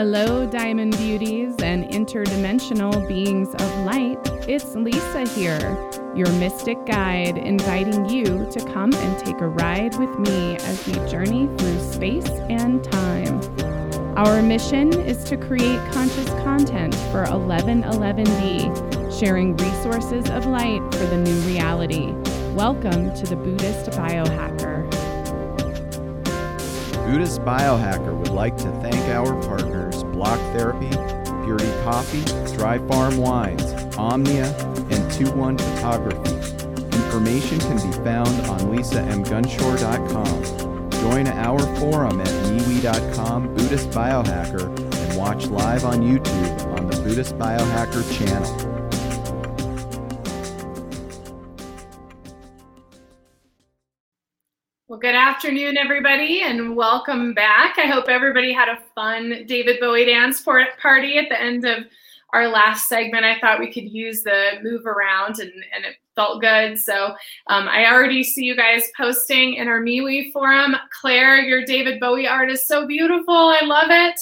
Hello, Diamond Beauties and interdimensional beings of light. It's Lisa here, your mystic guide, inviting you to come and take a ride with me as we journey through space and time. Our mission is to create conscious content for 1111B, sharing resources of light for the new reality. Welcome to the Buddhist Biohacker. Buddhist Biohacker would like to thank our partners Block Therapy, Purity Coffee, Dry Farm Wines, Omnia, and 21 Photography. Information can be found on lisamgunshore.com. Join our forum at MeWe.com Buddhist Biohacker and watch live on YouTube on the Buddhist Biohacker channel. Well, good afternoon, everybody, and welcome back. I hope everybody had a fun David Bowie dance party at the end of our last segment. I thought we could use the move around, and it felt good. So I already see you guys posting in our MeWe forum. Claire, your David Bowie art is so beautiful. I love it.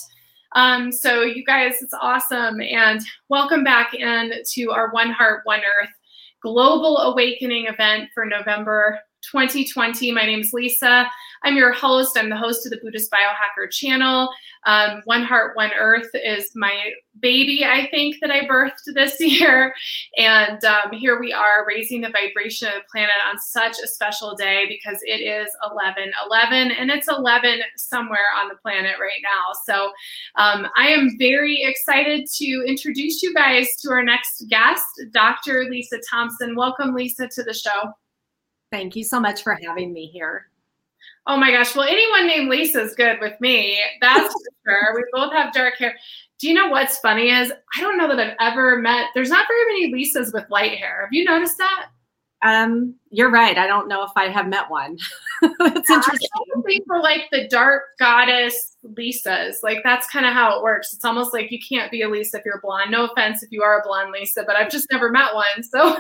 So you guys, it's awesome. And welcome back into our One Heart, One Earth Global Awakening event for November 2020. My name is Lisa. I'm your host. I'm the host of the Buddhist Biohacker channel. One Heart, One Earth is my baby, I think, that I birthed this year. And here we are raising the vibration of the planet on such a special day because it is 11/11 and it's 11 somewhere on the planet right now. So I am very excited to introduce you guys to our next guest, Dr. Lisa Thompson. Welcome, Lisa, to the show. Thank you so much for having me here. Oh my gosh. Well, anyone named Lisa is good with me. That's for sure. We both have dark hair. Do you know what's funny is I don't know that I've ever met, there's not very many Lisas with light hair. Have you noticed that? You're right. I don't know if I have met one. That's interesting. I think we're like the dark goddess Lisas. Like that's kind of how it works. It's almost like you can't be a Lisa if you're blonde. No offense if you are a blonde Lisa, but I've just never met one. So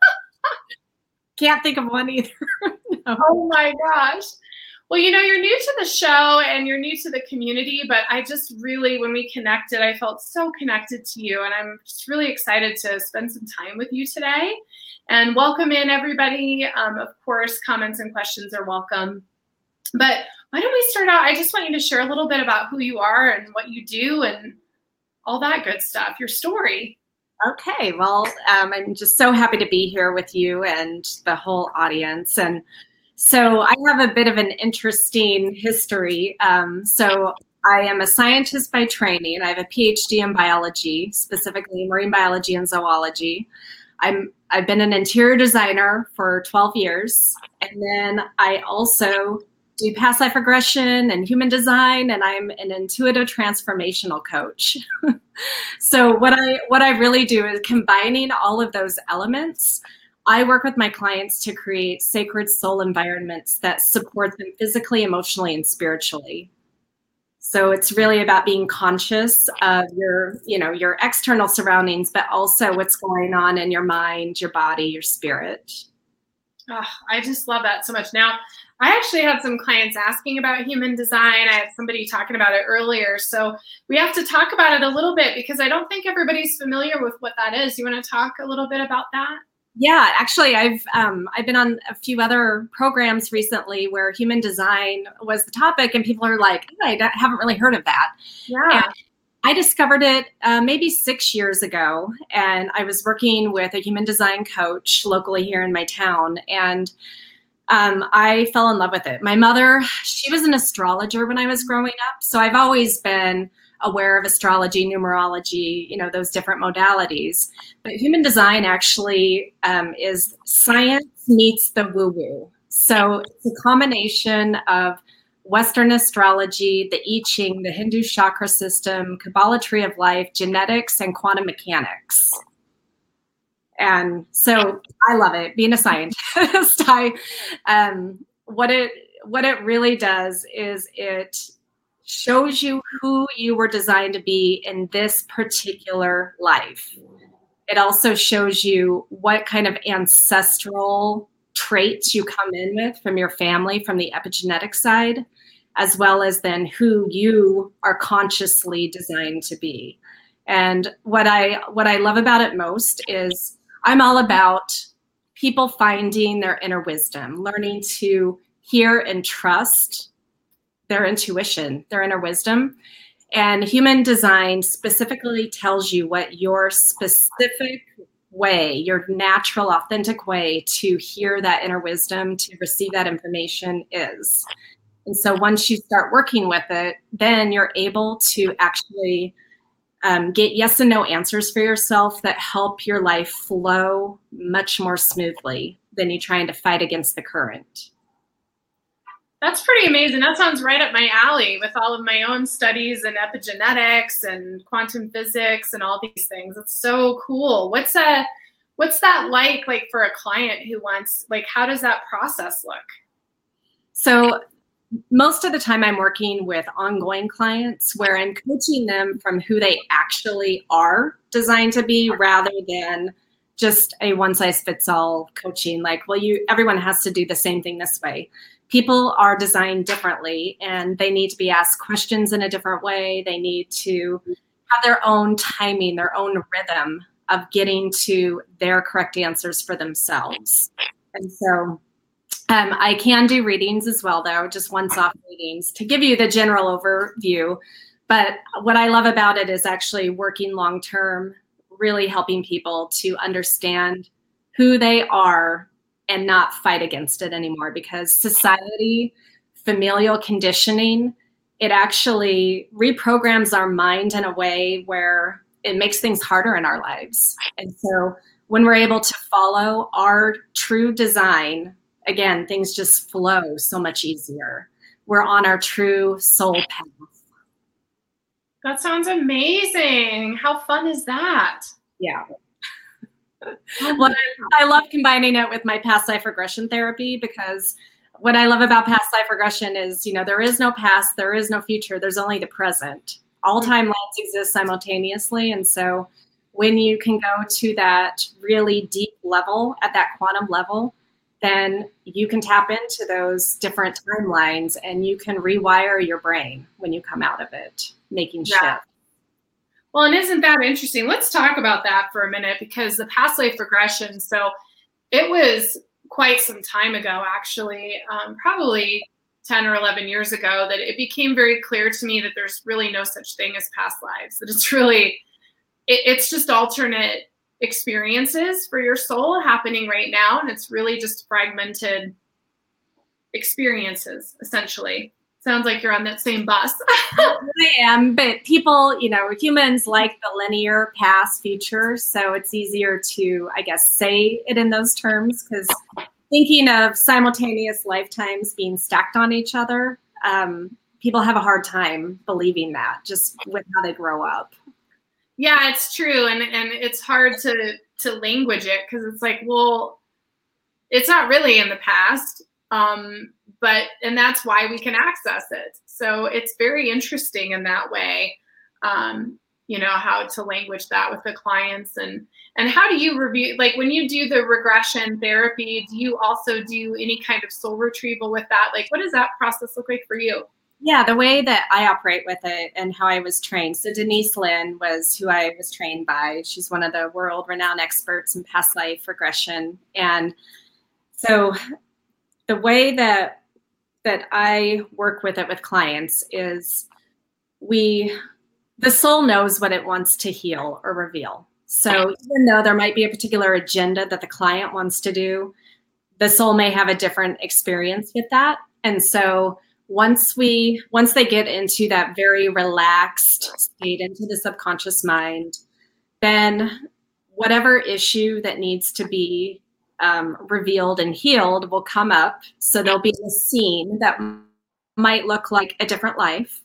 can't think of one either. No. Oh my gosh. Well, you know, you're new to the show and you're new to the community, but I just really, when we connected, I felt so connected to you. And I'm just really excited to spend some time with you today. And welcome in, everybody. Of course, comments and questions are welcome. But why don't we start out? I just want you to share a little bit about who you are and what you do and all that good stuff, your story. Okay, well, I'm just so happy to be here with you and the whole audience. And so I have a bit of an interesting history. So I am a scientist by training. I have a PhD in biology, specifically marine biology and zoology. I've been an interior designer for 12 years. And then I also do past life regression and human design, and I'm an intuitive transformational coach. So what I really do is combining all of those elements. I work with my clients to create sacred soul environments that support them physically, emotionally, and spiritually. So it's really about being conscious of your external surroundings, but also what's going on in your mind, your body, your spirit. Oh, I just love that so much. Now, I actually had some clients asking about human design. I had somebody talking about it earlier. So we have to talk about it a little bit because I don't think everybody's familiar with what that is. You want to talk a little bit about that? Yeah, actually, I've been on a few other programs recently where human design was the topic, and people are like, I haven't really heard of that. Yeah. And I discovered it maybe 6 years ago, and I was working with a human design coach locally here in my town, and I fell in love with it. My mother, she was an astrologer when I was growing up, so I've always been aware of astrology, numerology, those different modalities. But human design actually is science meets the woo-woo. So it's a combination of Western astrology, the I Ching, the Hindu chakra system, Kabbalah tree of life, genetics, and quantum mechanics. And so I love it. Being a scientist, what it really does is it shows you who you were designed to be in this particular life. It also shows you what kind of ancestral traits you come in with from your family, from the epigenetic side. as well as then who you are consciously designed to be. And what I love about it most is I'm all about people finding their inner wisdom, learning to hear and trust their intuition, their inner wisdom. And human design specifically tells you what your specific way, your natural, authentic way to hear that inner wisdom, to receive that information is. And so once you start working with it, then you're able to actually get yes and no answers for yourself that help your life flow much more smoothly than you trying to fight against the current. That's pretty amazing. That sounds right up my alley with all of my own studies in epigenetics and quantum physics and all these things. It's so cool. What's that like for a client who wants, like, how does that process look? So most of the time I'm working with ongoing clients where I'm coaching them from who they actually are designed to be rather than just a one size fits all coaching. Like, well, everyone has to do the same thing this way. People are designed differently and they need to be asked questions in a different way. They need to have their own timing, their own rhythm of getting to their correct answers for themselves. And so I can do readings as well, though, just one-off readings to give you the general overview. But what I love about it is actually working long-term, really helping people to understand who they are and not fight against it anymore, because society, familial conditioning, it actually reprograms our mind in a way where it makes things harder in our lives. And so when we're able to follow our true design, again, things just flow so much easier. We're on our true soul path. That sounds amazing. How fun is that? Yeah. Well, I love combining it with my past life regression therapy, because what I love about past life regression is, there is no past, there is no future, there's only the present. All timelines exist simultaneously. And so when you can go to that really deep level, at that quantum level, then you can tap into those different timelines and you can rewire your brain when you come out of it, making shifts. Well, and isn't that interesting? Let's talk about that for a minute, because the past life regression, so it was quite some time ago, actually, probably 10 or 11 years ago, that it became very clear to me that there's really no such thing as past lives, that it's really, it's just alternate experiences for your soul happening right now. And it's really just fragmented experiences, essentially. Sounds like you're on that same bus. I am, but people, humans like the linear past future. So it's easier to, I guess, say it in those terms, because thinking of simultaneous lifetimes being stacked on each other, people have a hard time believing that just with how they grow up. Yeah, it's true. And it's hard to language it, because it's like, well, it's not really in the past. And that's why we can access it. So it's very interesting in that way, how to language that with the clients, and how do you review, like when you do the regression therapy, do you also do any kind of soul retrieval with that? Like, what does that process look like for you? Yeah, the way that I operate with it and how I was trained. So Denise Linn was who I was trained by. She's one of the world-renowned experts in past life regression. And so the way that I work with it with clients is the soul knows what it wants to heal or reveal. So even though there might be a particular agenda that the client wants to do, the soul may have a different experience with that. And so once they get into that very relaxed state, into the subconscious mind, then whatever issue that needs to be revealed and healed will come up. So there'll be a scene that might look like a different life,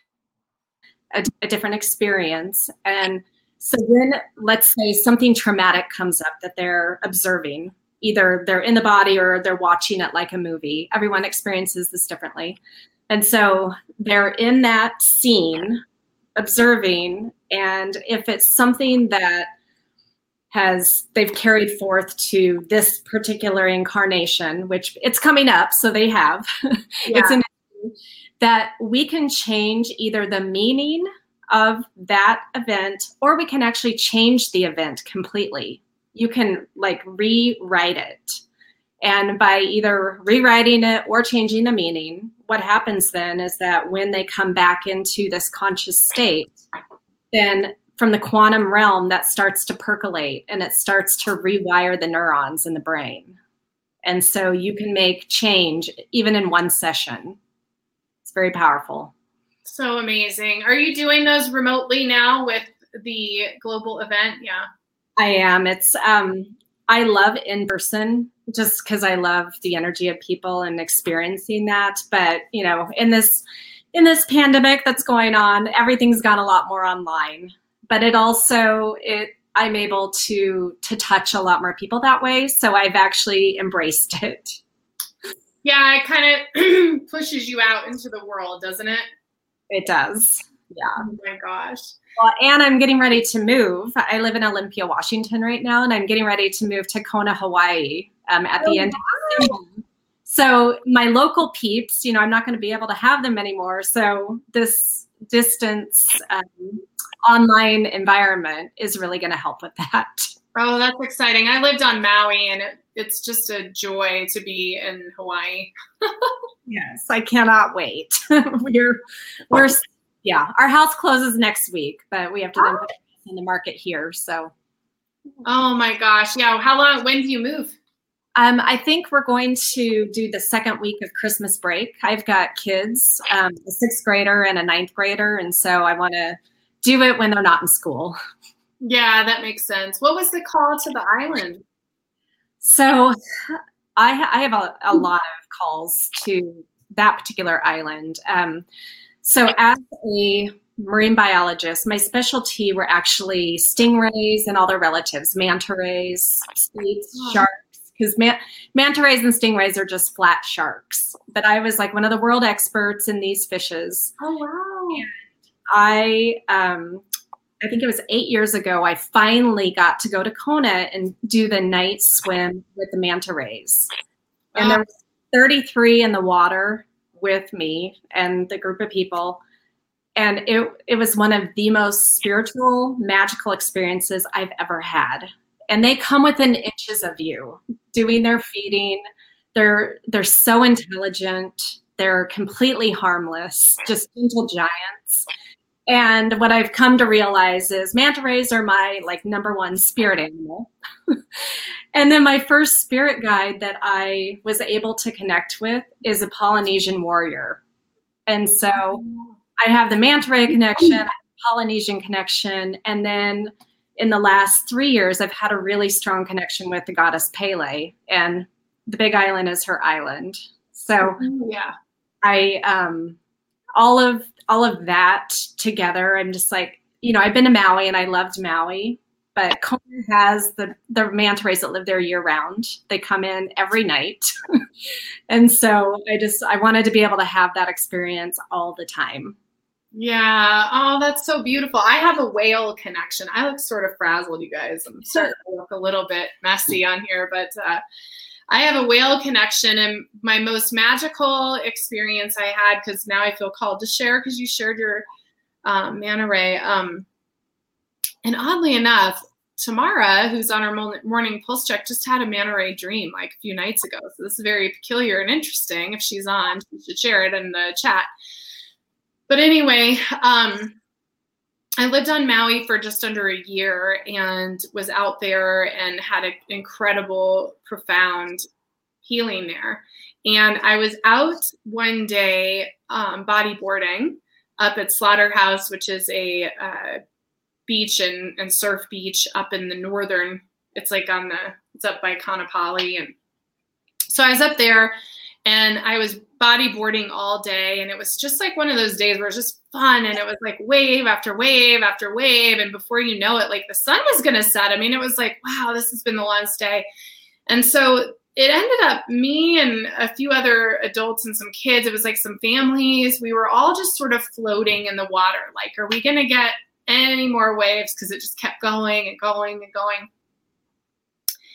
a different experience. And so when, let's say, something traumatic comes up that they're observing, either they're in the body or they're watching it like a movie. Everyone experiences this differently. And so they're in that scene observing, and if it's something that they've carried forth to this particular incarnation, which it's coming up, so they have, yeah. that we can change either the meaning of that event, or we can actually change the event completely. You can like rewrite it. And by either rewriting it or changing the meaning, what happens then is that when they come back into this conscious state, then from the quantum realm, that starts to percolate and it starts to rewire the neurons in the brain. And so you can make change even in one session. It's very powerful. So amazing. Are you doing those remotely now with the global event? Yeah. I am. It's I love in person just because I love the energy of people and experiencing that. But you know, in this pandemic that's going on, everything's gone a lot more online. But I'm able to touch a lot more people that way. So I've actually embraced it. Yeah, it kind of pushes you out into the world, doesn't it? It does. Yeah. Oh my gosh. Well, and I'm getting ready to move. I live in Olympia, Washington right now, and I'm getting ready to move to Kona, Hawaii at the end of December. So my local peeps, I'm not going to be able to have them anymore. So this distance online environment is really going to help with that. Oh, that's exciting. I lived on Maui, and it's just a joy to be in Hawaii. Yes, I cannot wait. Our house closes next week, but we have to then put it in the market here. So. Oh my gosh. Yeah. When do you move? I think we're going to do the second week of Christmas break. I've got kids, a 6th grader and a 9th grader. And so I want to do it when they're not in school. Yeah, that makes sense. What was the call to the island? So I have a lot of calls to that particular island. So as a marine biologist, my specialty were actually stingrays and all their relatives, manta rays, snakes, sharks, because manta rays and stingrays are just flat sharks. But I was like one of the world experts in these fishes. Oh, wow. And I think it was 8 years ago, I finally got to go to Kona and do the night swim with the manta rays. And there was 33 in the water with me and the group of people. And it was one of the most spiritual, magical experiences I've ever had. And they come within inches of you doing their feeding. They're so intelligent. They're completely harmless, just gentle giants. And what I've come to realize is manta rays are my number one spirit animal. And then my first spirit guide that I was able to connect with is a Polynesian warrior. And so I have the manta ray connection, Polynesian connection, and then in the last 3 years, I've had a really strong connection with the goddess Pele, and the Big Island is her island. So yeah, all of that together, I'm just like, I've been to Maui and I loved Maui, but Kona has the manta rays that live there year round. They come in every night. And so I wanted to be able to have that experience all the time. Yeah. Oh, that's so beautiful. I have a whale connection. I look sort of frazzled, you guys. I'm starting to look a little bit messy on here, but I have a whale connection, and my most magical experience I had, because now I feel called to share because you shared your manta ray. And oddly enough, Tamara, who's on our morning pulse check, just had a manta ray dream a few nights ago. So this is very peculiar and interesting. If she's on, she should share it in the chat. But anyway, I lived on Maui for just under a year and was out there and had an incredible, profound healing there. And I was out one day bodyboarding up at Slaughterhouse, which is a beach and surf beach up in the northern. It's up by Kaanapali, and so I was up there. And I was bodyboarding all day, and it was just like one of those days where it was just fun, and it was like wave after wave after wave, and before you know it, the sun was going to set. I mean, it was like, wow, this has been the longest day. And so it ended up, me and a few other adults and some kids, it was like some families, we were all just sort of floating in the water. Are we going to get any more waves? Because it just kept going and going and going.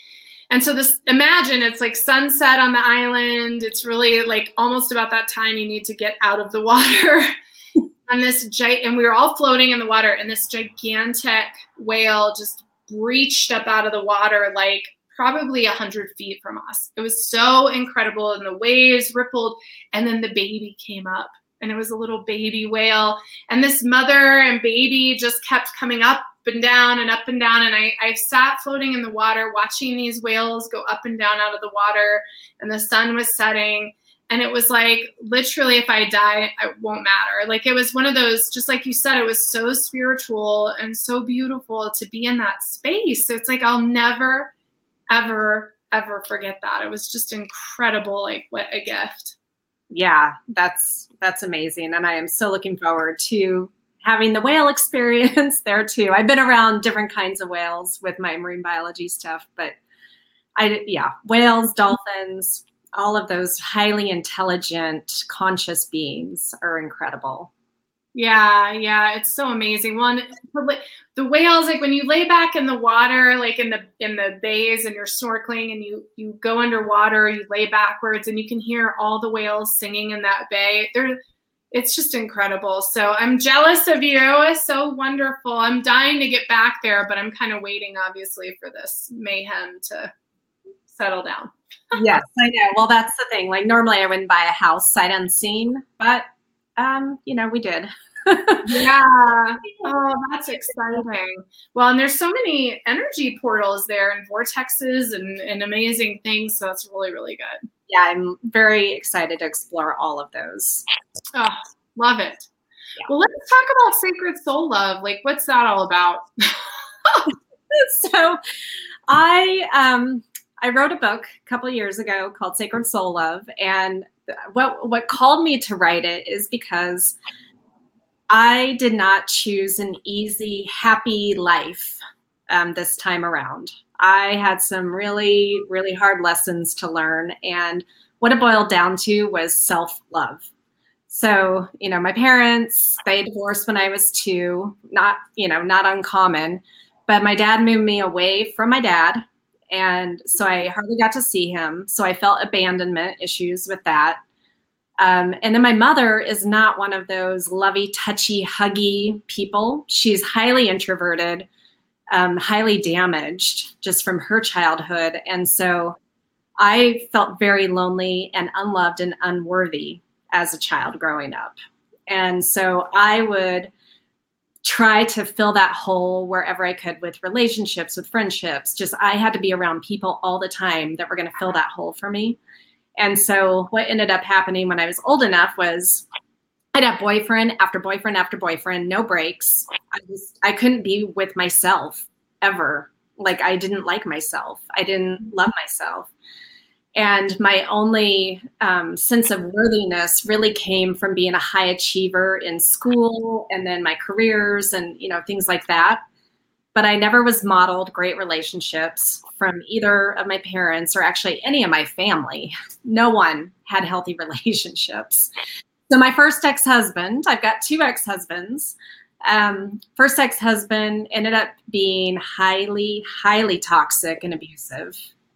And so imagine it's like sunset on the island. It's really like almost about that time you need to get out of the water. And we were all floating in the water, and this gigantic whale just breached up out of the water, like probably 100 feet from us. It was so incredible, and the waves rippled, and then the baby came up, and it was a little baby whale, and this mother and baby just kept coming up and down and up and down, and I sat floating in the water watching these whales go up and down out of the water, and the sun was setting. And it was like, literally, if I die, it won't matter. Like, it was one of those, just like you said, it was so spiritual and so beautiful to be in that space. So it's like, I'll never, ever, ever forget that. It was just incredible. Like, what a gift. Yeah, that's amazing. And I am so looking forward to having the whale experience there too. I've been around different kinds of whales with my marine biology stuff, but whales, dolphins, all of those highly intelligent, conscious beings are incredible. Yeah, it's so amazing. Well, the whales, like when you lay back in the water, like in the bays, and you're snorkeling, and you go underwater, you lay backwards, and you can hear all the whales singing in that bay. It's just incredible. So I'm jealous of you. It's so wonderful. I'm dying to get back there, but I'm kind of waiting, obviously, for this mayhem to settle down. Yes, I know. Well, that's the thing. Like, normally I wouldn't buy a house sight unseen, but we did. Yeah. Oh, that's exciting. Well, and there's so many energy portals there and vortexes and amazing things. So that's really, really good. Yeah, I'm very excited to explore all of those. Oh, love it. Yeah. Well, let's talk about Sacred Soul Love. Like, what's that all about? So I wrote a book a couple of years ago called Sacred Soul Love. And what called me to write it is because I did not choose an easy, happy life this time around. I had some really, really hard lessons to learn. And what it boiled down to was self-love. So, my parents, they divorced when I was 2, not uncommon, but my dad moved me away from my dad. And so I hardly got to see him. So I felt abandonment issues with that. And then my mother is not one of those lovey, touchy, huggy people. She's highly introverted, highly damaged just from her childhood. And so I felt very lonely and unloved and unworthy as a child growing up. And so I would try to fill that hole wherever I could with relationships, with friendships. Just, I had to be around people all the time that were going to fill that hole for me. And so what ended up happening when I was old enough was I'd have boyfriend after boyfriend after boyfriend, no breaks. I couldn't be with myself ever. Like, I didn't like myself. I didn't love myself. And my only sense of worthiness really came from being a high achiever in school and then my careers and, things like that. But I never was modeled great relationships from either of my parents or actually any of my family. No one had healthy relationships. So my first ex-husband, I've got 2 ex-husbands. First ex-husband ended up being highly, highly toxic and abusive.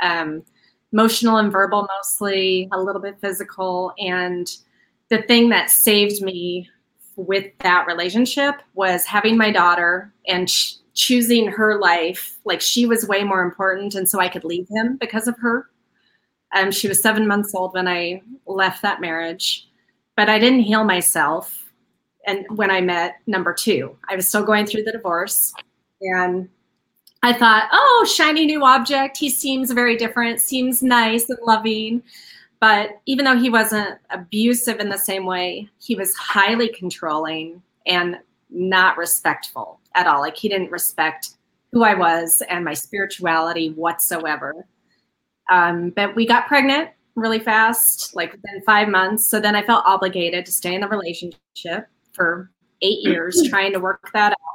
Emotional and verbal mostly, a little bit physical. And the thing that saved me with that relationship was having my daughter and choosing her life. Like, she was way more important, and so I could leave him because of her. She was 7 months old when I left that marriage, but I didn't heal myself. And when I met number 2, I was still going through the divorce, and I thought, oh, shiny new object. He seems very different, seems nice and loving. But even though he wasn't abusive in the same way, he was highly controlling and not respectful at all. Like, he didn't respect who I was and my spirituality whatsoever. But we got pregnant really fast, like within 5 months. So then I felt obligated to stay in the relationship for 8 years, trying to work that out.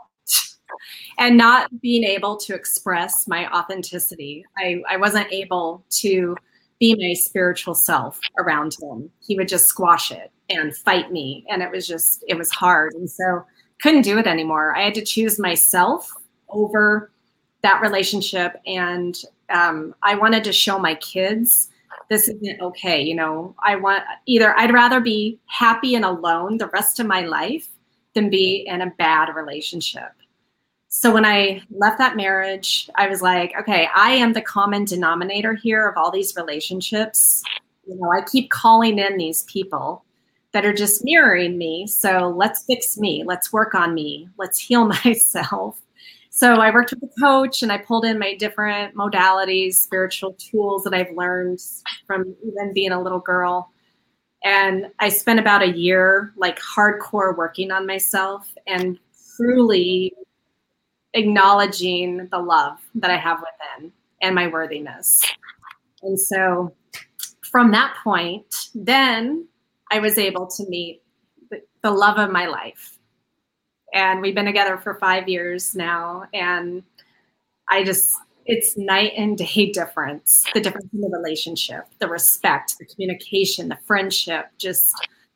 And not being able to express my authenticity. I wasn't able to be my spiritual self around him. He would just squash it and fight me. And it was hard. And so couldn't do it anymore. I had to choose myself over that relationship. And I wanted to show my kids this isn't okay. You know, I'd rather be happy and alone the rest of my life than be in a bad relationship. So when I left that marriage, I was like, okay, I am the common denominator here of all these relationships. You know, I keep calling in these people that are just mirroring me. So let's fix me. Let's work on me. Let's heal myself. So I worked with a coach and I pulled in my different modalities, spiritual tools that I've learned from even being a little girl. And I spent about a year like hardcore working on myself and truly acknowledging the love that I have within and my worthiness. And so from that point, then I was able to meet the love of my life. And we've been together for 5 years now. And it's night and day difference, the difference in the relationship, the respect, the communication, the friendship, just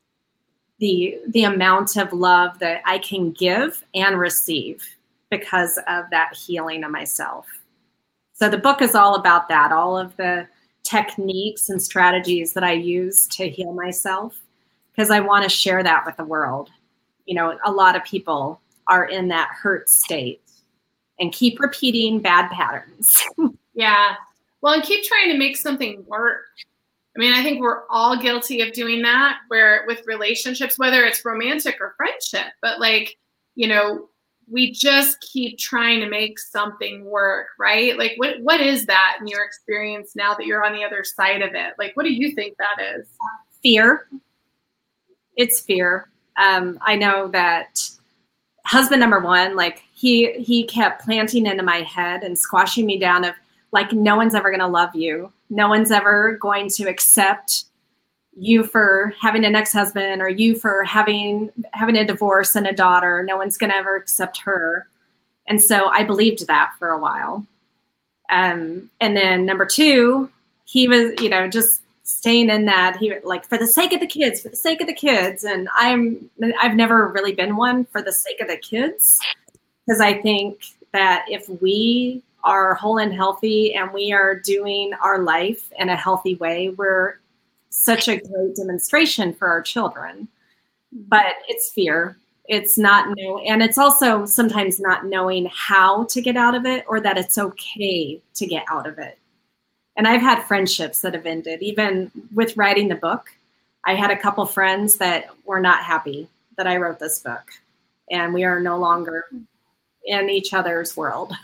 the amount of love that I can give and receive because of that healing of myself. So the book is all about that, all of the techniques and strategies that I use to heal myself, because I want to share that with the world. You know, a lot of people are in that hurt state and keep repeating bad patterns. Yeah. Well, and keep trying to make something work. I mean, I think we're all guilty of doing that, where with relationships, whether it's romantic or friendship, but like, you know, we just keep trying to make something work, right? Like, what is that in your experience now that you're on the other side of it? Like, what do you think that is? Fear. It's fear. I know that husband number one, like he kept planting into my head and squashing me down of like, no one's ever going to love you. No one's ever going to accept you for having an ex-husband or you for having a divorce and a daughter. No one's going to ever accept her. And so I believed that for a while. And then number two, he was, you know, just staying in that, he like, for the sake of the kids. And I've never really been one for the sake of the kids, because I think that if we are whole and healthy and we are doing our life in a healthy way, we're such a great demonstration for our children. But it's fear. It's not and it's also sometimes not knowing how to get out of it, or that it's okay to get out of it. And I've had friendships that have ended. Even with writing the book, I had a couple friends that were not happy that I wrote this book. And we are no longer in each other's world.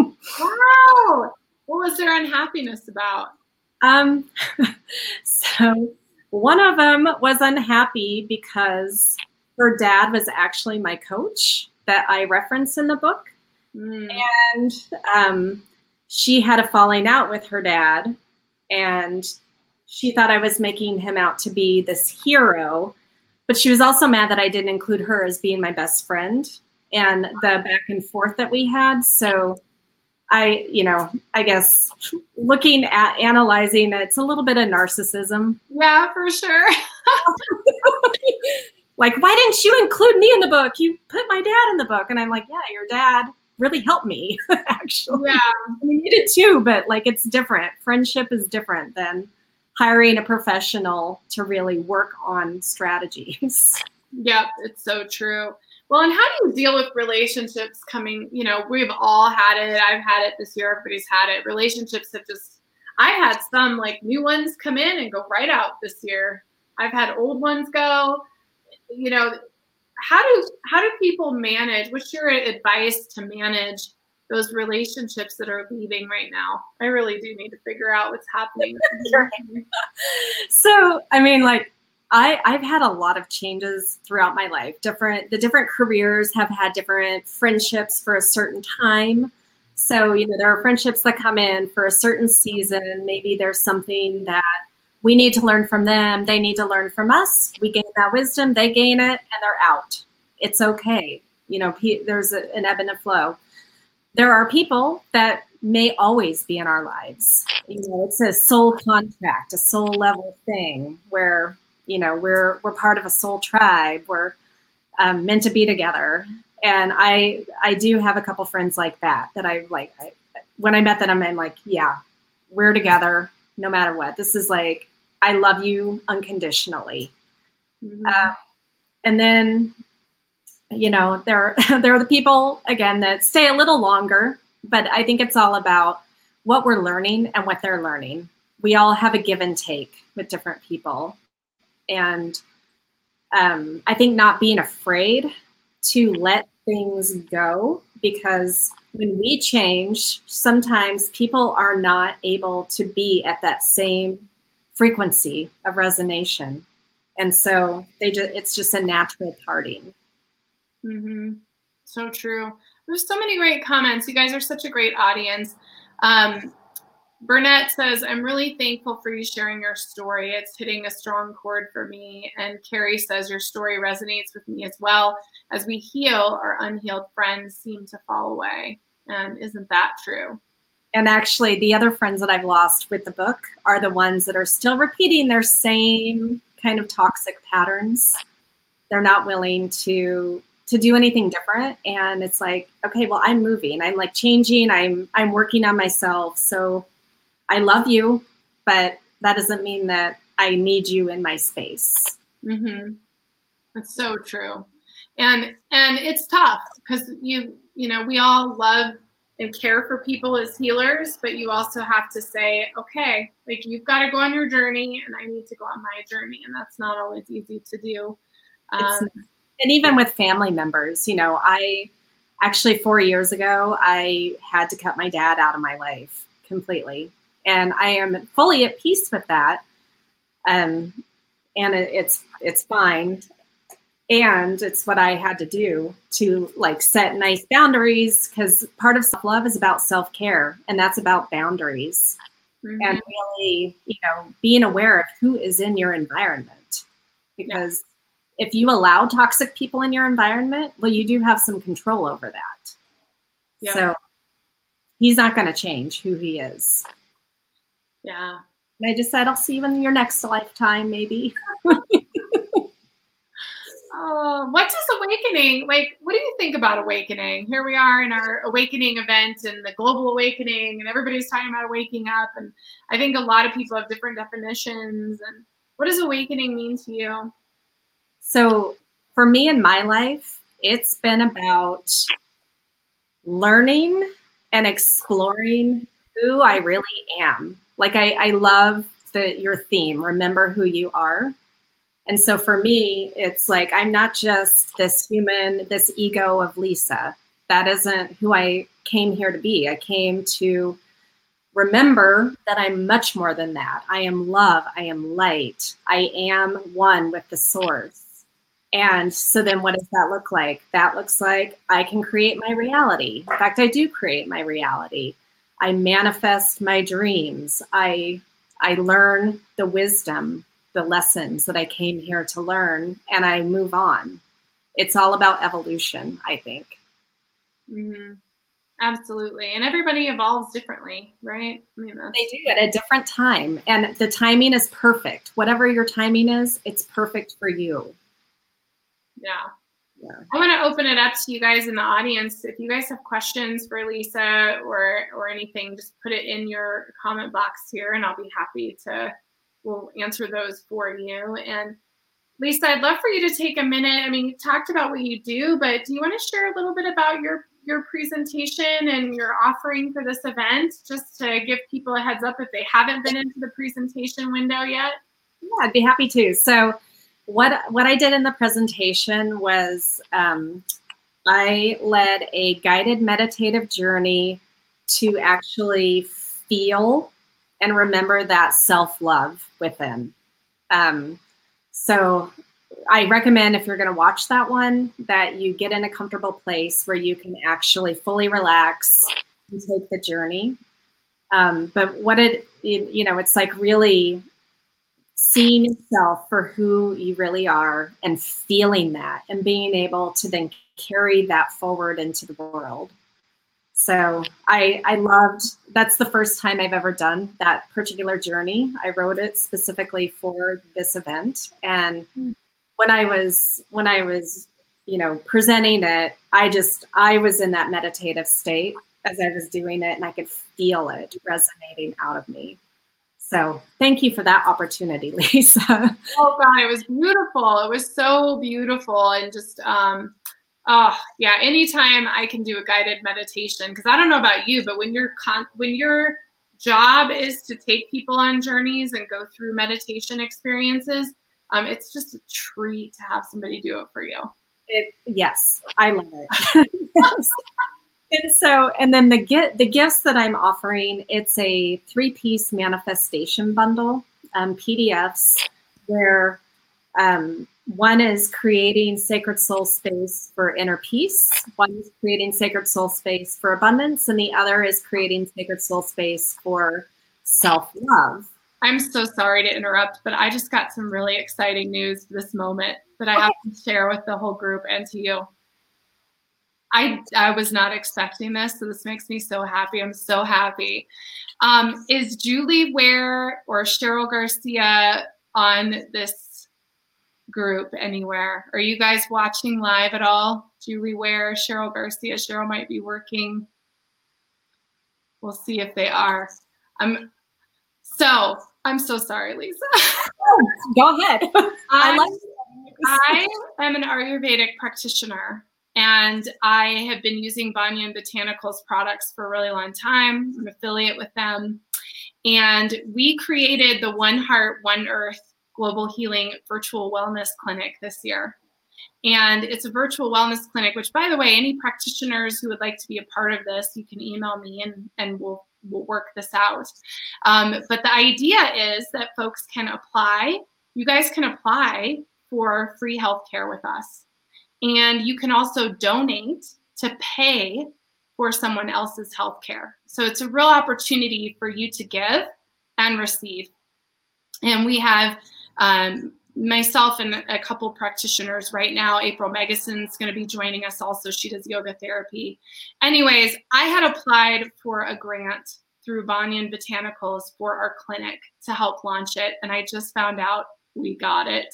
Wow. What was their unhappiness about? So one of them was unhappy because her dad was actually my coach that I reference in the book. And she had a falling out with her dad, and she thought I was making him out to be this hero, but she was also mad that I didn't include her as being my best friend and the back and forth that we had. So I guess looking at analyzing, it's a little bit of narcissism. Yeah, for sure. Like, why didn't you include me in the book? You put my dad in the book. And I'm like, yeah, your dad really helped me, actually. Yeah. I mean, you did too, but like, it's different. Friendship is different than hiring a professional to really work on strategies. Yep, it's so true. Well, and how do you deal with relationships coming, you know, we've all had it. I've had it this year. Everybody's had it. Relationships have I had some like new ones come in and go right out this year. I've had old ones go, you know. How do people manage? What's your advice to manage those relationships that are leaving right now? I really do need to figure out what's happening. So, I mean, like, I've had a lot of changes throughout my life. The different careers have had different friendships for a certain time. So, you know, there are friendships that come in for a certain season. Maybe there's something that we need to learn from them. They need to learn from us. We gain that wisdom. They gain it, and they're out. It's okay. You know, there's an ebb and a flow. There are people that may always be in our lives. You know, it's a soul contract, a soul level thing where, you know, we're part of a soul tribe. We're meant to be together. And I do have a couple friends like that I like. When I met them, I'm like, yeah, we're together no matter what. This is like, I love you unconditionally. Mm-hmm. And then, there are the people, again, that stay a little longer, but I think it's all about what we're learning and what they're learning. We all have a give and take with different people. And I think not being afraid to let things go, because when we change, sometimes people are not able to be at that same frequency of resonation. And so it's just a natural parting. Mm-hmm. So true. There's so many great comments. You guys are such a great audience. Burnett says, I'm really thankful for you sharing your story. It's hitting a strong chord for me. And Carrie says, your story resonates with me as well. As we heal, our unhealed friends seem to fall away. And isn't that true? And actually, the other friends that I've lost with the book are the ones that are still repeating their same kind of toxic patterns. They're not willing to do anything different. And it's like, okay, well, I'm moving. I'm like changing. I'm working on myself. So I love you, but that doesn't mean that I need you in my space. Mm-hmm. That's so true. And it's tough because we all love and care for people as healers, but you also have to say, okay, like you've got to go on your journey and I need to go on my journey. And that's not always easy to do. And even with family members, I actually 4 years ago, I had to cut my dad out of my life completely. And I am fully at peace with that. And it's fine. And it's what I had to do to like set nice boundaries, because part of self-love is about self-care, and that's about boundaries. Mm-hmm. And really, being aware of who is in your environment, because if you allow toxic people in your environment, well, you do have some control over that. Yeah. So he's not going to change who he is. Yeah. And I just said, I'll see you in your next lifetime, maybe. What does awakening, like, what do you think about awakening? Here we are in our awakening event and the global awakening, and everybody's talking about waking up. And I think a lot of people have different definitions. And what does awakening mean to you? So for me in my life, it's been about learning and exploring who I really am. Like I love your theme, remember who you are. And so for me, it's like, I'm not just this human, this ego of Lisa. That isn't who I came here to be. I came to remember that I'm much more than that. I am love. I am light. I am one with the source. And so then what does that look like? That looks like I can create my reality. In fact, I do create my reality. I manifest my dreams. I learn the wisdom, the lessons that I came here to learn, and I move on. It's all about evolution, I think. Mm-hmm. Absolutely. And everybody evolves differently, right? I mean, they do at a different time. And the timing is perfect. Whatever your timing is, it's perfect for you. Yeah. I want to open it up to you guys in the audience. If you guys have questions for Lisa or anything, just put it in your comment box here, and I'll be happy we'll answer those for you. And Lisa, I'd love for you to take a minute. I mean, you talked about what you do, but do you want to share a little bit about your presentation and your offering for this event, just to give people a heads up if they haven't been into the presentation window yet? Yeah, I'd be happy to. So what I did in the presentation was I led a guided meditative journey to actually feel and remember that self-love within. So I recommend, if you're going to watch that one, that you get in a comfortable place where you can actually fully relax and take the journey. But it's like really seeing yourself for who you really are and feeling that and being able to then carry that forward into the world. So I loved, that's the first time I've ever done that particular journey. I wrote it specifically for this event. And when I was, presenting it, I was in that meditative state as I was doing it, and I could feel it resonating out of me. So thank you for that opportunity, Lisa. Oh God, it was beautiful. It was so beautiful. And just, yeah, anytime I can do a guided meditation, because I don't know about you, but when your job is to take people on journeys and go through meditation experiences, it's just a treat to have somebody do it for you. Yes, I love it. Yes. And then the gifts that I'm offering, it's a 3-piece manifestation bundle, PDFs, where one is creating sacred soul space for inner peace, one is creating sacred soul space for abundance, and the other is creating sacred soul space for self-love. I'm so sorry to interrupt, but I just got some really exciting news this moment that I have to share with the whole group and to you. I was not expecting this, so this makes me so happy. I'm so happy. Is Julie Ware or Cheryl Garcia on this group anywhere? Are you guys watching live at all? Julie Ware, Cheryl Garcia. Cheryl might be working. We'll see if they are. I'm so sorry, Lisa. Go ahead. I am an Ayurvedic practitioner. And I have been using Banyan Botanicals products for a really long time. I'm an affiliate with them. And we created the One Heart, One Earth Global Healing Virtual Wellness Clinic this year. And it's a virtual wellness clinic, which, by the way, any practitioners who would like to be a part of this, you can email me and we'll work this out. But the idea is that folks can apply. You guys can apply for free healthcare with us. And you can also donate to pay for someone else's healthcare. So it's a real opportunity for you to give and receive. And we have myself and a couple practitioners right now. April Megason's going to be joining us also. She does yoga therapy. Anyways, I had applied for a grant through Banyan Botanicals for our clinic to help launch it. And I just found out we got it.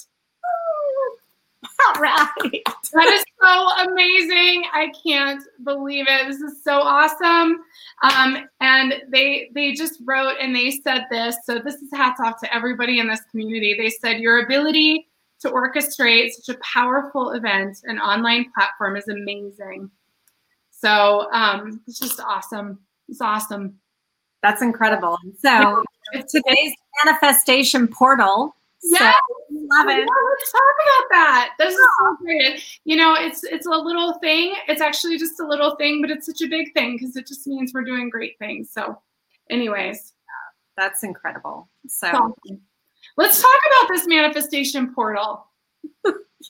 All right. That is so amazing. I can't believe it. This is so awesome. And they just wrote and they said this. So this is hats off to everybody in this community. They said, your ability to orchestrate such a powerful event and online platform is amazing. So it's just awesome. It's awesome. That's incredible. So today's manifestation portal. Yeah, love it. Let's talk about that. This is so great. You know, it's a little thing. It's actually just a little thing, but it's such a big thing because it just means we're doing great things. So, anyways, that's incredible. So, let's talk about this manifestation portal. Tell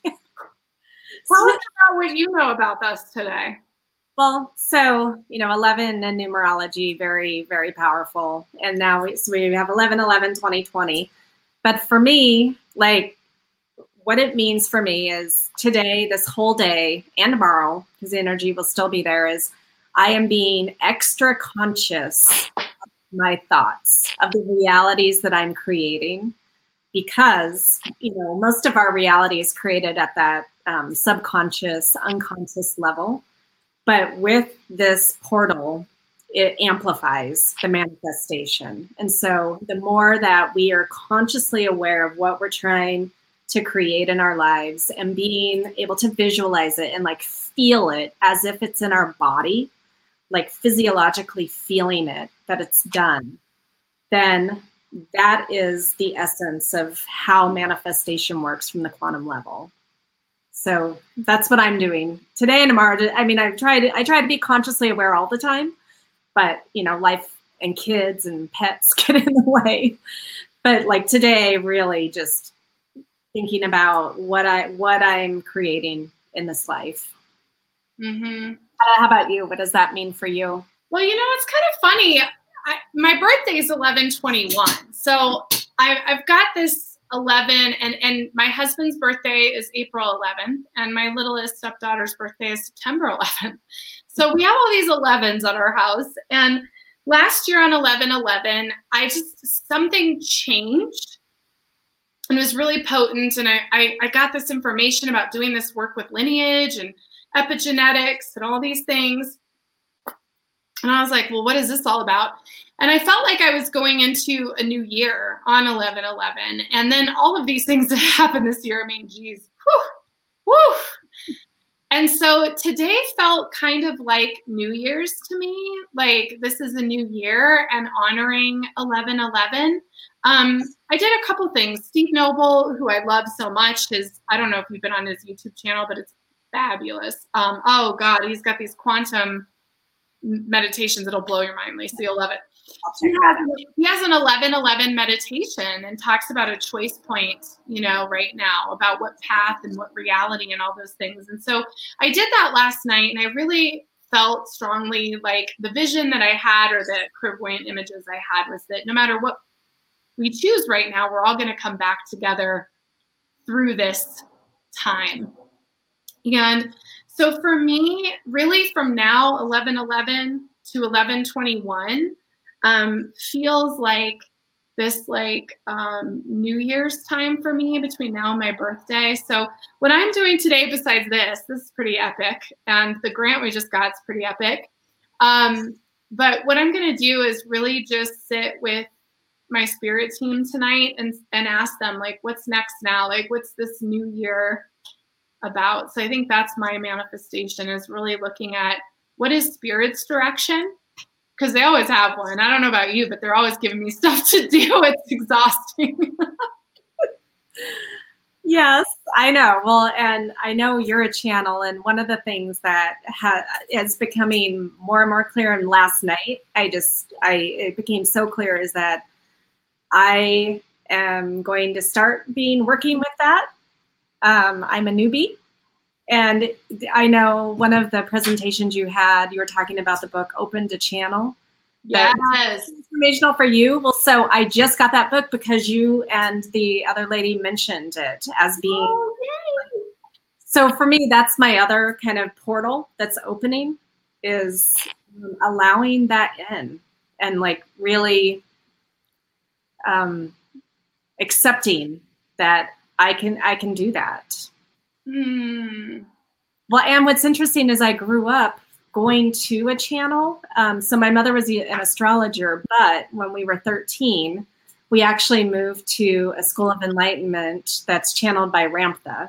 us about what you know about this today. Well, so, 11 in numerology, very, very powerful. And now we have 11/11/2020. But for me, like, what it means for me is today, this whole day, and tomorrow, because the energy will still be there, is I am being extra conscious of my thoughts, of the realities that I'm creating, because, most of our reality is created at that subconscious, unconscious level. But with this portal, it amplifies the manifestation. And so the more that we are consciously aware of what we're trying to create in our lives and being able to visualize it and like feel it as if it's in our body, like physiologically feeling it, that it's done, then that is the essence of how manifestation works from the quantum level. So that's what I'm doing today and tomorrow. I mean, I try to be consciously aware all the time. But, life and kids and pets get in the way. But like today, really just thinking about what I'm creating in this life. Mm-hmm. How about you? What does that mean for you? Well, it's kind of funny. My birthday is 11/21. So I've got this 11 and my husband's birthday is April 11th and my littlest stepdaughter's birthday is September 11th. So we have all these 11s at our house. And last year on 11/11, something changed and it was really potent. And I got this information about doing this work with lineage and epigenetics and all these things. And I was like, well, what is this all about? And I felt like I was going into a new year on 11/11. And then all of these things that happened this year, I mean, geez, whew. And so today felt kind of like New Year's to me. Like, this is a new year and honoring 11/11. I did a couple things. Steve Noble, who I love so much, I don't know if you've been on his YouTube channel, but it's fabulous. Oh God, he's got these quantum meditations that'll blow your mind, Lisa. You'll love it. He has an 11/11 meditation and talks about a choice point, right now, about what path and what reality and all those things. And so I did that last night, and I really felt strongly like the vision that I had, or the clairvoyant images I had, was that no matter what we choose right now, we're all going to come back together through this time. And so for me, really from now, 11/11 to 11/21, feels like this New Year's time for me between now and my birthday. So what I'm doing today, besides this is pretty epic, and the grant we just got is pretty epic. But what I'm going to do is really just sit with my spirit team tonight and ask them, like, what's next now? Like, what's this new year about? So I think that's my manifestation, is really looking at what is spirit's direction, because they always have one. I don't know about you, but they're always giving me stuff to do. It's exhausting. Yes, I know. Well, and I know you're a channel, and one of the things that is becoming more and more clear, and last night it became so clear, is that I am going to start working with that. I'm a newbie, and I know one of the presentations you were talking about the book Open to Channel. Yes. Informational for you. Well, so I just got that book because you and the other lady mentioned it as being. Oh, yay. So for me, that's my other kind of portal that's opening, is allowing that in, and like really accepting that I can do that. Well, and what's interesting is I grew up going to a channel. So my mother was an astrologer, but when we were 13, we actually moved to a school of enlightenment that's channeled by Ramtha,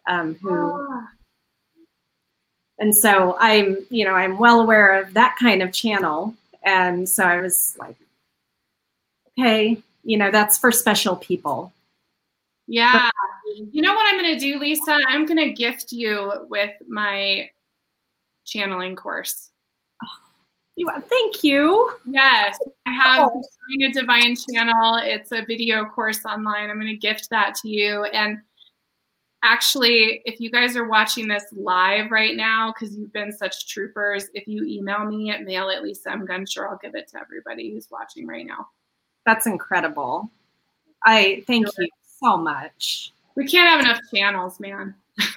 and so I'm well aware of that kind of channel. And so I was like, okay, that's for special people. Yeah. You know what I'm going to do, Lisa? I'm going to gift you with my channeling course. Thank you. Yes. I have Becoming a Divine Channel. It's a video course online. I'm going to gift that to you. And actually, if you guys are watching this live right now, because you've been such troopers, if you email me at mail@Lisa M. Gunshore, I'll give it to everybody who's watching right now. That's incredible. I thank you so much. We can't have enough channels, man.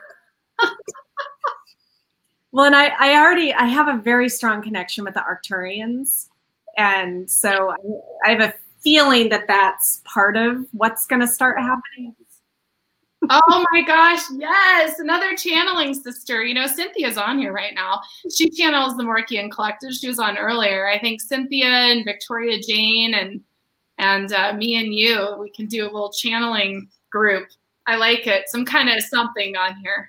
Well, and I have a very strong connection with the Arcturians. And so I have a feeling that that's part of what's going to start happening. Oh my gosh, yes. Another channeling sister. Cynthia's on here right now. She channels the Morkian Collective. She was on earlier. I think Cynthia and Victoria Jane and me and you, we can do a little channeling group. I like it. Some kind of something on here.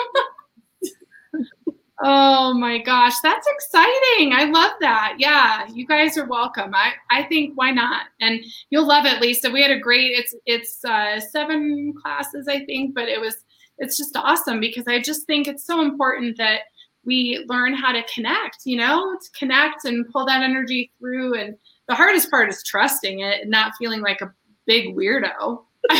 Oh my gosh, that's exciting. I love that. Yeah, you guys are welcome. I think, why not? And you'll love it, Lisa. We had a great, it's 7 classes, I think, but it's just awesome, because I just think it's so important that we learn how to connect, to connect and pull that energy through. And the hardest part is trusting it and not feeling like a big weirdo.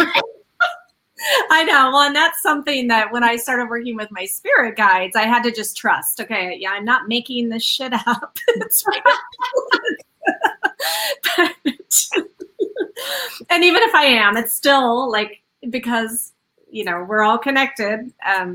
I know. Well, and that's something that when I started working with my spirit guides, I had to just trust. Okay, yeah, I'm not making this shit up. It's and even if I am, it's still like, because we're all connected.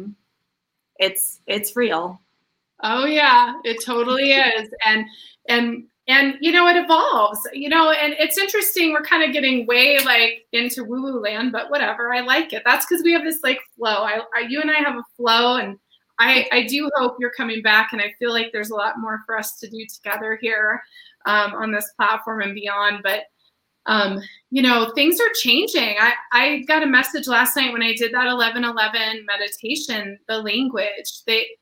It's real. Oh yeah, it totally is. And it evolves, and it's interesting. We're kind of getting way into woo-woo land, but whatever. I like it. That's because we have this flow. You and I have a flow, and I do hope you're coming back, and I feel like there's a lot more for us to do together here on this platform and beyond. But things are changing. I got a message last night when I did that 11:11 meditation, the language.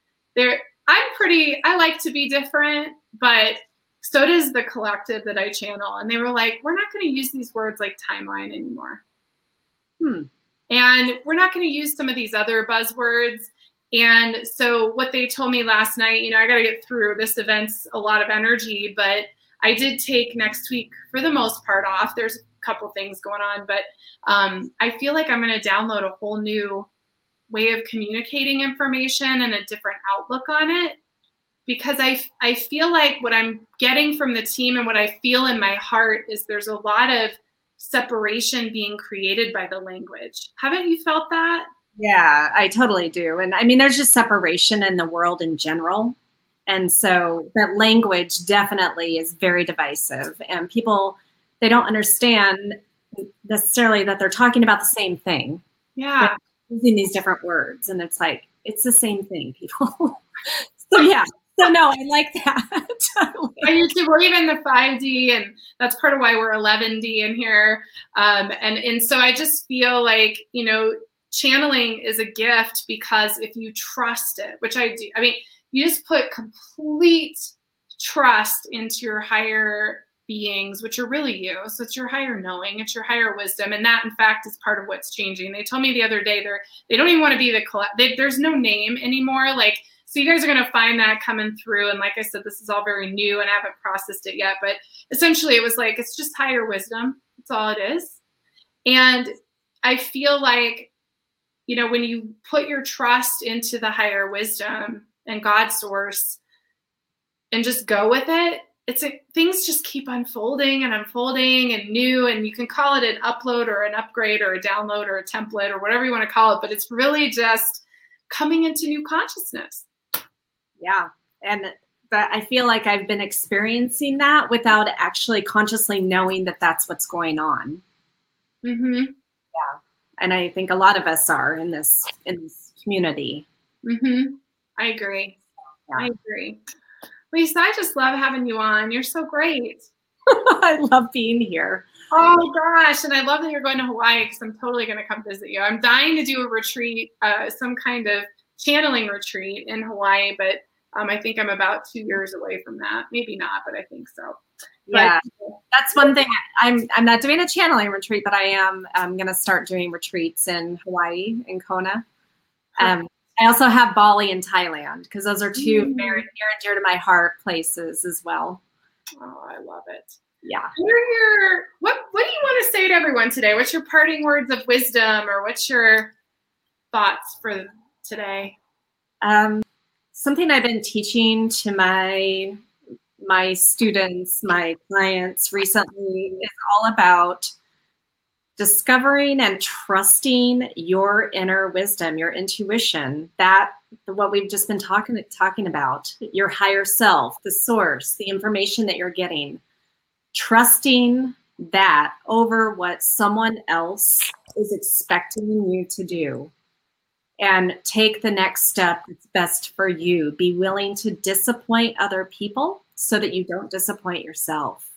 I like to be different, but so does the collective that I channel. And they were like, we're not going to use these words like timeline anymore. And we're not going to use some of these other buzzwords. And so what they told me last night, I got to get through this event's a lot of energy, but I did take next week for the most part off. There's a couple things going on, but I feel like I'm going to download a whole new way of communicating information and a different outlook on it, because I feel like what I'm getting from the team and what I feel in my heart is there's a lot of separation being created by the language. Haven't you felt that? Yeah, I totally do. And I mean, there's just separation in the world in general. And so that language definitely is very divisive, and people, they don't understand necessarily that they're talking about the same thing. Yeah. They're using these different words, and it's like, it's the same thing, people. So yeah. So no, I like that. I used to believe in the 5D, and that's part of why we're 11D in here. And so I just feel like, channeling is a gift, because if you trust it, which I do, I mean, you just put complete trust into your higher beings, which are really you. So it's your higher knowing, it's your higher wisdom. And that, in fact, is part of what's changing. They told me the other day, they don't even want to be there's no name anymore. Like, so you guys are going to find that coming through. And like I said, this is all very new and I haven't processed it yet, but essentially it was like, it's just higher wisdom. That's all it is. And I feel like, when you put your trust into the higher wisdom and God's source and just go with it, things just keep unfolding and new, and you can call it an upload or an upgrade or a download or a template or whatever you want to call it, but it's really just coming into new consciousness. Yeah. And I feel like I've been experiencing that without actually consciously knowing that that's what's going on. Mm-hmm. Yeah. And I think a lot of us are in this community. Mm-hmm. I agree. Yeah. I agree. Lisa, I just love having you on. You're so great. I love being here. Oh gosh. And I love that you're going to Hawaii, because I'm totally going to come visit you. I'm dying to do a retreat, some kind of channeling retreat in Hawaii, but I think I'm about 2 years away from that. Maybe not, but I think so. Yeah, that's one thing. I'm not doing a channeling retreat, but I'm going to start doing retreats in Hawaii, in Kona. I also have Bali and Thailand, because those are two very near and dear to my heart places as well. Oh, I love it. Yeah. What do you want to say to everyone today? What's your parting words of wisdom, or what's your thoughts for today? Something I've been teaching to my students, my clients recently, is all about discovering and trusting your inner wisdom, your intuition, that what we've just been talking about, your higher self, the source, the information that you're getting, trusting that over what someone else is expecting you to do, and take the next step that's best for you. Be willing to disappoint other people so that you don't disappoint yourself.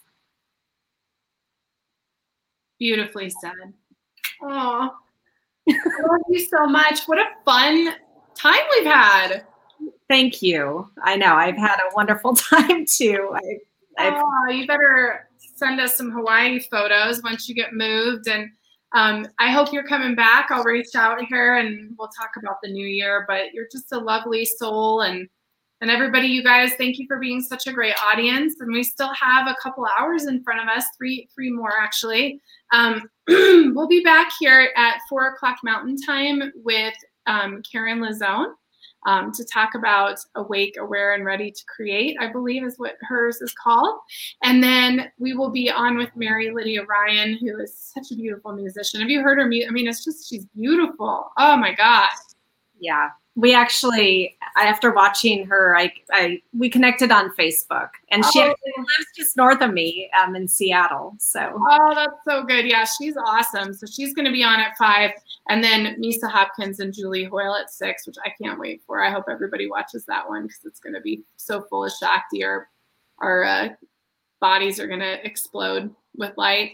Beautifully said. Oh, I love you so much. What a fun time we've had. Thank you. I know. I've had a wonderful time too. You better send us some Hawaii photos once you get moved. And I hope you're coming back. I'll reach out here and we'll talk about the new year. But you're just a lovely soul. And everybody, you guys, thank you for being such a great audience. And we still have a couple hours in front of us, three more actually. We'll be back here at 4 o'clock Mountain Time with Karen Lazone to talk about Awake, Aware, and Ready to Create, I believe is what hers is called. And then we will be on with Mary Lydia Ryan, who is such a beautiful musician. Have you heard her music? I mean, it's just, she's beautiful. Oh my gosh. Yeah. We actually, after watching her, we connected on Facebook, and she actually lives just north of me in Seattle. So. Oh, that's so good. Yeah, she's awesome. So she's going to be on at 5, and then Misa Hopkins and Julie Hoyle at 6, which I can't wait for. I hope everybody watches that one because it's going to be so full of Shakti. Our bodies are going to explode with light.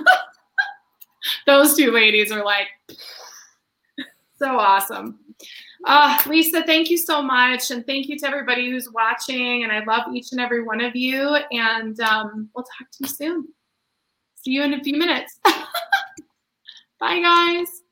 Those two ladies are like so awesome. Lisa, thank you so much. And thank you to everybody who's watching. And I love each and every one of you. And we'll talk to you soon. See you in a few minutes. Bye, guys.